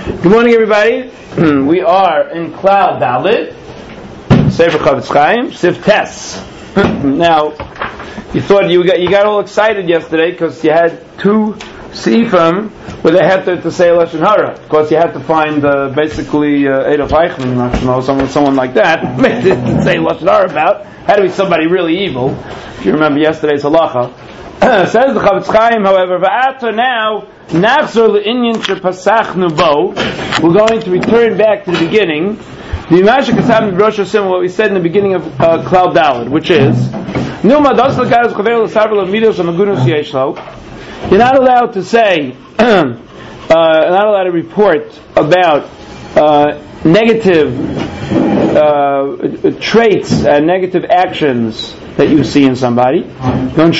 Good morning, everybody. We are in Cloud Dalit, Sefer Chavetz Chaim, Sif Tes. Now, you thought you got all excited yesterday because you had two Seifim where they had to say Lashon Hara. Of course, you had to find basically Adolf Eichmann, someone like that, to say Lashon Hara about. Had to be somebody really evil. If you remember yesterday's halacha. Says the Chavetz Chaim, however, Va'ata now, Nachzor le'inyan shepasachnu bo. We're going to return back to the beginning. The Yimashik has happened Rosh Hashanah, what we said in the beginning of Cloud Dalet, which is, you're not allowed to say, not allowed to report about negative traits and negative actions that you see in somebody. Right?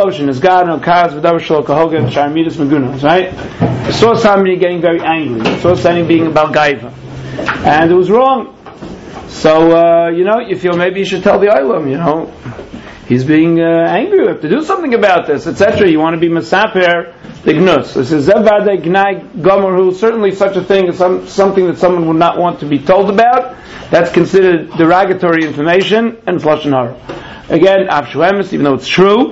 You saw somebody getting very angry. You saw somebody being about gaiva, and it was wrong. So you feel maybe you should tell the Olam, he's being angry. We have to do something about this, etc. You want to be mesaper the gnus. This is zevade gnai gomerhu. Certainly, such a thing is something that someone would not want to be told about. That's considered derogatory information and lashon hara. Again, avshuemes, even though it's true.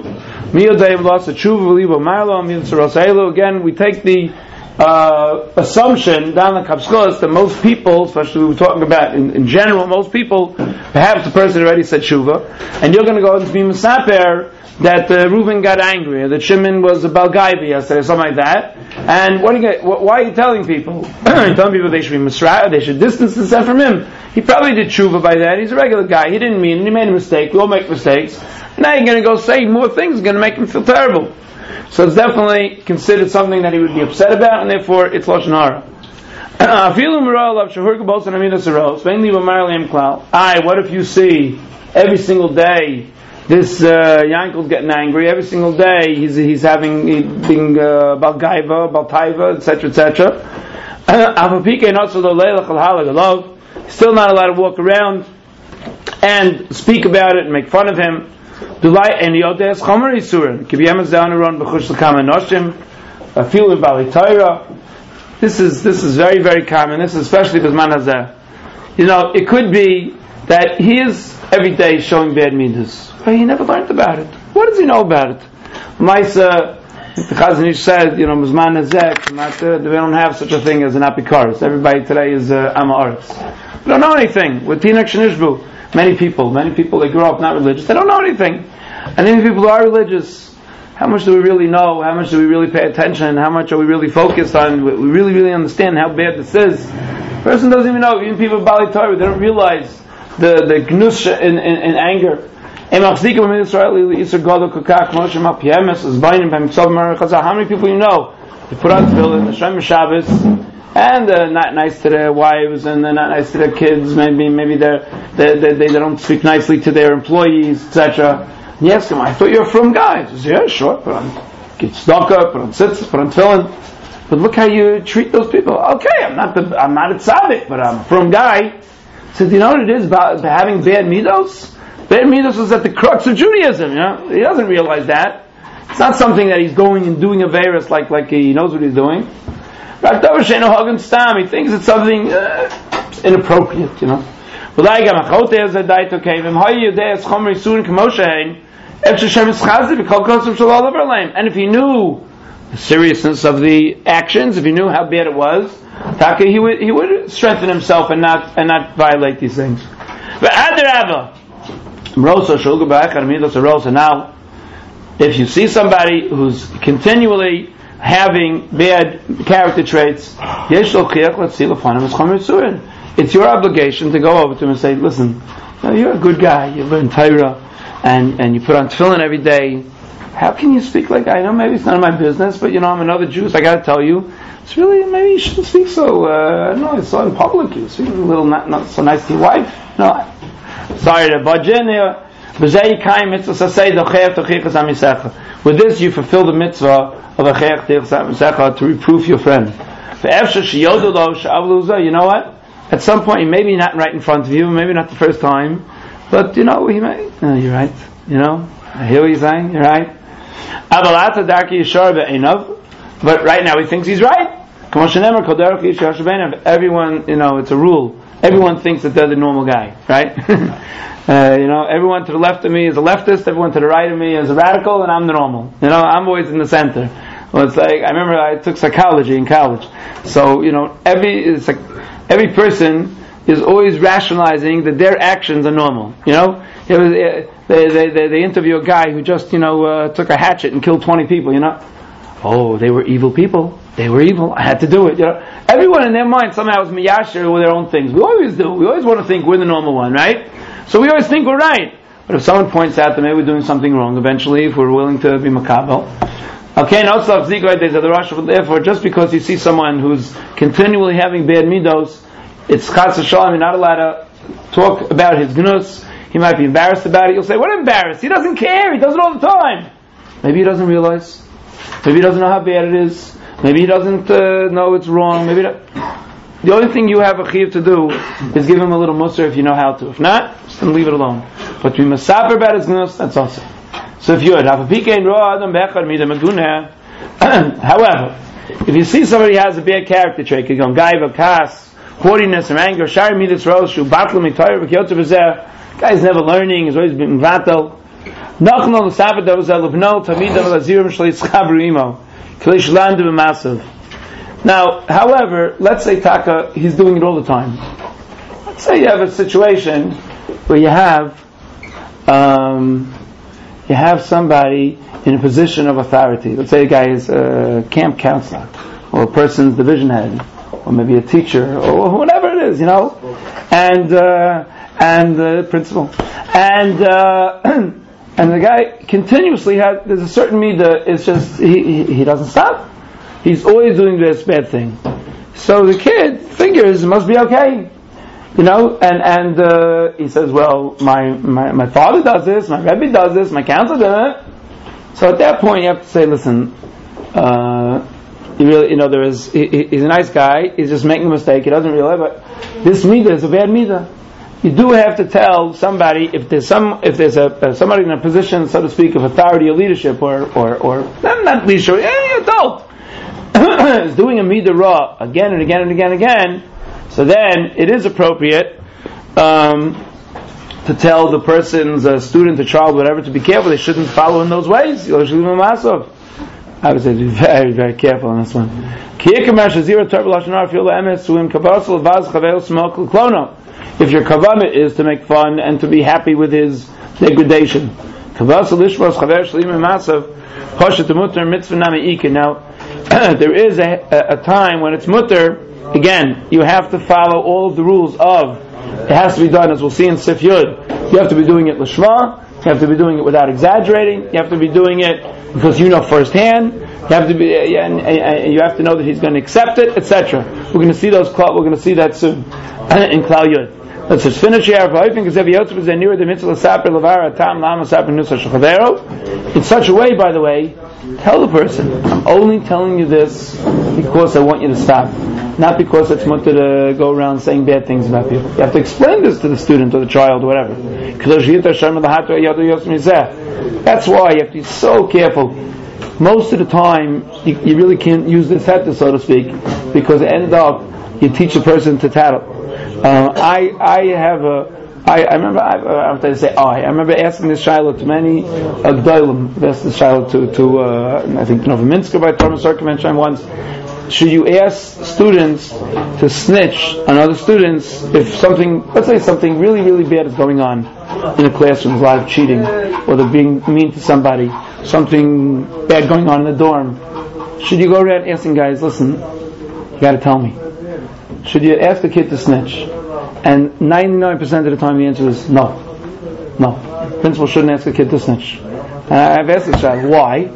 Again, we take the assumption down the kapschulas that most people, especially we were talking about in general, most people, perhaps the person already said tshuva, and you're going to go and be mesaper that Reuven got angry, or that Shimon was a balgaiva yesterday, or something like that. And why are you telling people? You're telling people they should be misra, they should distance themselves from him. He probably did tshuva by that. He's a regular guy. He didn't mean it. He made a mistake. We all make mistakes. Now you're going to go say more things, going to make him feel terrible. So it's definitely considered something that he would be upset about, and therefore it's lashon hara. What if you see every single day this Yankel's getting angry, every single day he's being balgaiva, baltaiva, etc., etc. Still not allowed to walk around and speak about it and make fun of him. This is very, very common. This is especially with man hazeh. It could be that he is every day showing bad midas, but he never learned about it. What does he know about it? Maisa, the Chazon Ish said, man hazeh, they don't have such a thing as an apikaris. Everybody today is ama aretz. They don't know anything. With Tinak Shenishbu, many people, they grow up not religious. They don't know anything. And even people who are religious, how much do we really know? How much do we really pay attention? How much are we really focused on? We really, really understand how bad this is. The person doesn't even know. Even people Bali Torah, they don't realize the gnus in anger. How many people you know? They put on tefillin, the Shem Shabbos, and they're not nice to their wives, and they're not nice to their kids. Maybe they don't speak nicely to their employees, etc. And you ask him, I thought you were from guy. He says, yeah, sure. Put on tzedakah, put on tzitz, put on tefillin. But look how you treat those people. Okay, I'm not a tzaddik, but I'm a from guy. He says, you know what it is about having bad midos? Bad midos is at the crux of Judaism. He doesn't realize that. It's not something that he's going and doing a virus like he knows what he's doing. He thinks it's something inappropriate, And if he knew the seriousness of the actions, if he knew how bad it was, he would strengthen himself and not violate these things. But now, if you see somebody who's continually having bad character traits, it's your obligation to go over to him and say, listen, you're a good guy, you learn Torah, and you put on tefillin every day. How can you speak like that? I know maybe it's none of my business, but I'm another Jew, so I got to tell you, it's really, maybe you shouldn't speak so, I don't know, it's so in public, you speak a little not so nice to your wife. No, sorry to budge in here. With this you fulfill the mitzvah of a to reproof your friend. You know what? At some point, maybe not right in front of you, maybe not the first time, but he may. You're right. I hear what you're saying. You're right. But right now he thinks he's right. Everyone, it's a rule. Everyone thinks that they're the normal guy, right? Everyone to the left of me is a leftist, everyone to the right of me is a radical, and I'm the normal. I'm always in the center. Well, it's like, I remember I took psychology in college. So, every person is always rationalizing that their actions are normal. They interview a guy who just, took a hatchet and killed 20 people, Oh, they were evil people. They were evil. I had to do it. Everyone in their mind somehow is miyasher with their own things. We always do. We always want to think we're the normal one, right? So we always think we're right. But if someone points out that maybe we're doing something wrong, eventually, if we're willing to be makabel. Okay, therefore, just because you see someone who's continually having bad midos, it's chas v'shalom, you're not allowed to talk about his gnus. He might be embarrassed about it. You'll say, what embarrassed? He doesn't care. He does it all the time. Maybe he doesn't realize. Maybe he doesn't know how bad it is. Maybe he doesn't know it's wrong. The only thing you have a chiyuv to do is give him a little musar if you know how to. If not, just leave it alone. But we must saper about his gnus, that's awesome. So if you would, however, if you see somebody has a bad character trait, gaiva, kas, haughtiness, or anger, shari midas roshu, batla mitayr, v'kiyotzer v'zeh, guy's never learning, he's always been vatal. Nachno l'saper davazeh l'bno, tamidam l'zirim shleitz chabruimo, klish landu b'masav. Now, however, let's say Taka, he's doing it all the time. Let's say you have a situation where you have somebody in a position of authority. Let's say a guy is a camp counselor, or a person's division head, or maybe a teacher, or whatever it is, and the principal, and the guy continuously there's a certain midah. It's just he doesn't stop. He's always doing this bad thing. So the kid figures it must be okay. And he says, well, my father does this, my Rebbe does this, my counselor does it. So at that point you have to say, listen, he's a nice guy, he's just making a mistake, he doesn't realize, but this midah is a bad midah. You do have to tell somebody, if there's somebody in a position, so to speak, of authority or leadership, or not leadership, any adult, is doing a midah ra again and again and again and again, so then it is appropriate to tell the person's student, a child, whatever, to be careful. They shouldn't follow in those ways. I would say be very, very careful on this one. If your kavanah is to make fun and to be happy with his degradation. Now, there is a time when it's mutter. Again, you have to follow all of the rules of, it has to be done, as we'll see in Sif Yud. You have to be doing it l'shma, you have to be doing it without exaggerating, you have to be doing it because you know firsthand, you have to be, and you have to know that he's going to accept it, etc. We're going to see that soon in Klal Yud. Let's just finish here. In such a way, by the way, tell the person, I'm only telling you this because I want you to stop. Not because it's mutter to go around saying bad things about people. You have to explain this to the student or the child or whatever. That's why you have to be so careful. Most of the time, you really can't use this heter, so to speak, because it ends up, you teach a person to tattle. I remember asking this shiloh to many Gdolim. I asked this shiloh to I think Novominsker by Thomas Circumvention once. Should you ask students to snitch on other students if let's say something really, really bad is going on in a classroom, a lot of cheating, or they're being mean to somebody, something bad going on in the dorm? Should you go around asking guys, listen, you got to tell me? Should you ask the kid to snitch? And 99% of the time the answer is no. Principal shouldn't ask the kid to snitch. I've asked the child, why?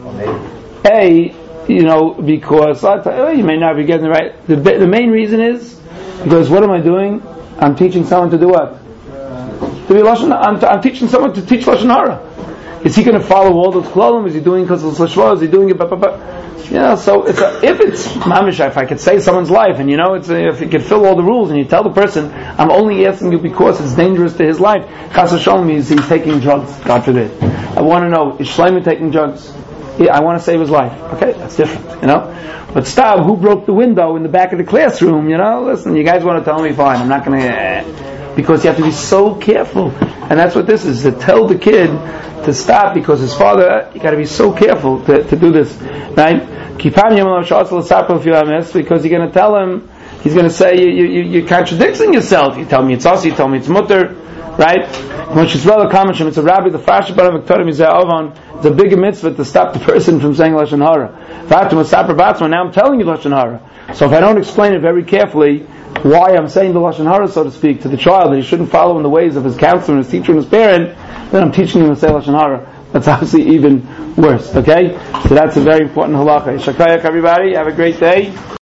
Because you may not be getting it right. The main reason is because what am I doing? I'm teaching someone to do what? To be Lashon. I'm teaching someone to teach Lashon Hara. Is he going to follow all those klolim? Is he doing because of Lashon? Is he doing it? So if it's mamish, if I could save someone's life, and if you could fill all the rules, and you tell the person, I'm only asking you because it's dangerous to his life. Chas v'sholom, he's taking drugs. God forbid. I want to know, is Shlomo taking drugs? I want to save his life. Okay, that's different, But stop, who broke the window in the back of the classroom, Listen, you guys want to tell me, fine, I'm not going to... Because you have to be so careful. And that's what this is, to tell the kid to stop, because his father, you got to be so careful to do this. Right? Because you're going to tell him, he's going to say, you're contradicting yourself. You tell me it's us, you tell me it's mutter. Right? It's a rabbi, the Fasha Baram Viktorim, it's a bigger mitzvah to stop the person from saying Lashon Hara. Now I'm telling you Lashon Hara. So if I don't explain it very carefully, why I'm saying the Lashon Hara, so to speak, to the child, that he shouldn't follow in the ways of his counselor, his teacher, and his parent, then I'm teaching him to say Lashon Hara. That's obviously even worse. Okay? So that's a very important halacha. Shakayak, everybody. Have a great day.